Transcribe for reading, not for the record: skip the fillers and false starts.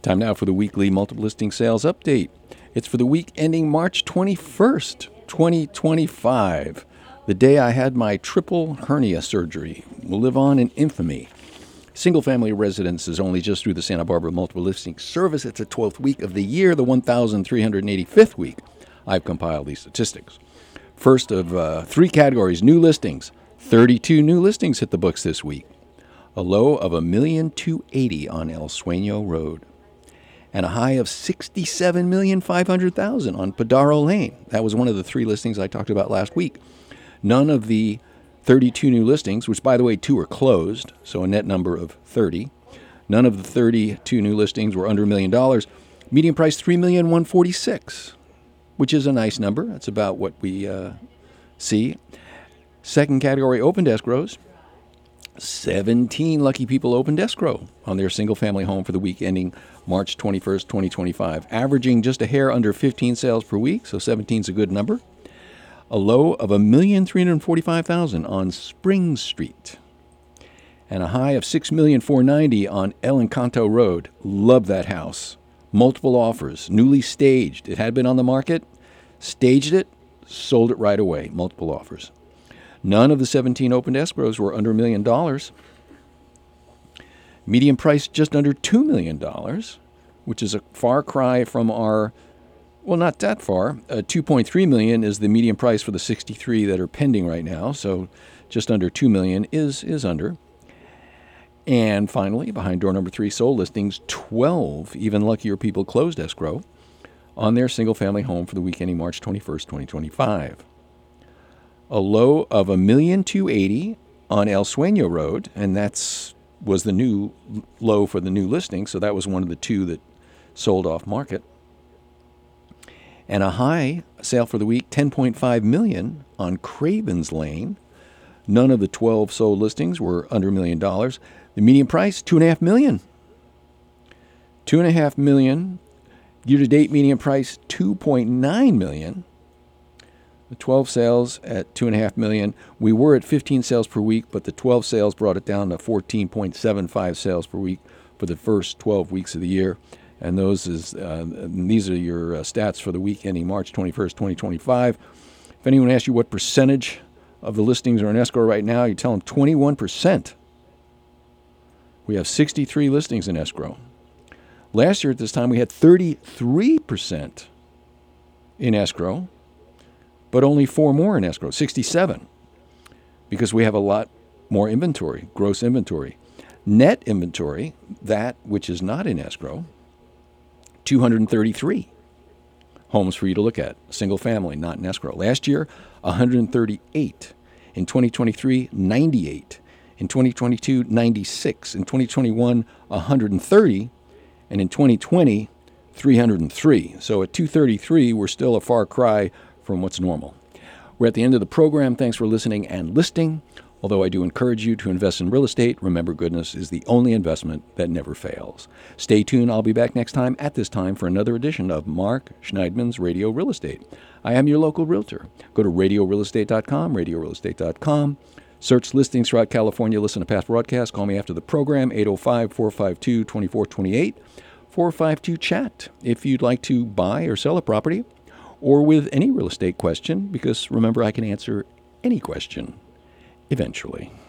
Time now for the weekly multiple listing sales update. It's for the week ending March 21st, 2025, the day I had my triple hernia surgery. Will live on in infamy. Single-family residence is only just through the Santa Barbara multiple listing service. It's the 12th week of the year, the 1,385th week. I've compiled these statistics. First of three categories, new listings. 32 new listings hit the books this week. A low of $1,280,000 on El Sueño Road. And a high of $67,500,000 on Padaro Lane. That was one of the three listings I talked about last week. None of the 32 new listings, which by the way, 2 are closed, so a net number of 30. None of the 32 new listings were under $1 million. Median price $3,146,000, which is a nice number. That's about what we see. Second category, opened escrows. 17 lucky people opened escrow on their single-family home for the week ending March 21st, 2025, averaging just a hair under 15 sales per week, so 17 is a good number. A low of $1,345,000 on Spring Street, and a high of $6,490,000 on El Encanto Road. Love that house. Multiple offers, newly staged. It had been on the market, staged it, sold it right away. Multiple offers. None of the 17 opened escrows were under $1 million. Median price just under $2 million, which is a far cry from our, well, not that far. $2.3 million is the median price for the 63 that are pending right now, so just under $2 million is under. And finally, behind door number 3, sold listings, 12 even luckier people closed escrow on their single-family home for the week ending March 21st, 2025. A low of $1,280,000 on El Sueño Road, and was the new low for the new listing, so that was one of the 2 that sold off market. And a high sale for the week, $10.5 million on Cravens Lane. None of the 12 sold listings were under $1 million. The median price, $2.5 million. $2.5 million. Year-to-date median price, $2.9 million. The 12 sales at $2.5 million. We were at 15 sales per week, but the 12 sales brought it down to 14.75 sales per week for the first 12 weeks of the year. And these are your stats for the week ending March 21st, 2025. If anyone asks you what percentage of the listings are in escrow right now, you tell them 21%. We have 63 listings in escrow. Last year at this time, we had 33% in escrow, but only 4 more in escrow, 67, because we have a lot more inventory, gross inventory. Net inventory, that which is not in escrow, 233 homes for you to look at, single family, not in escrow. Last year, 138. In 2023, 98. In 2022, 96. In 2021, 130. And in 2020, 303. So at 233, we're still a far cry from what's normal. We're at the end of the program. Thanks for listening and listing. Although I do encourage you to invest in real estate, remember goodness is the only investment that never fails. Stay tuned. I'll be back next time at this time for another edition of Mark Schneidman's Radio Real Estate. I am your local realtor. Go to radiorealestate.com, radiorealestate.com. Search listings throughout California. Listen to past broadcasts. Call me after the program, 805-452-2428, 452-CHAT, if you'd like to buy or sell a property, or with any real estate question, because remember, I can answer any question eventually.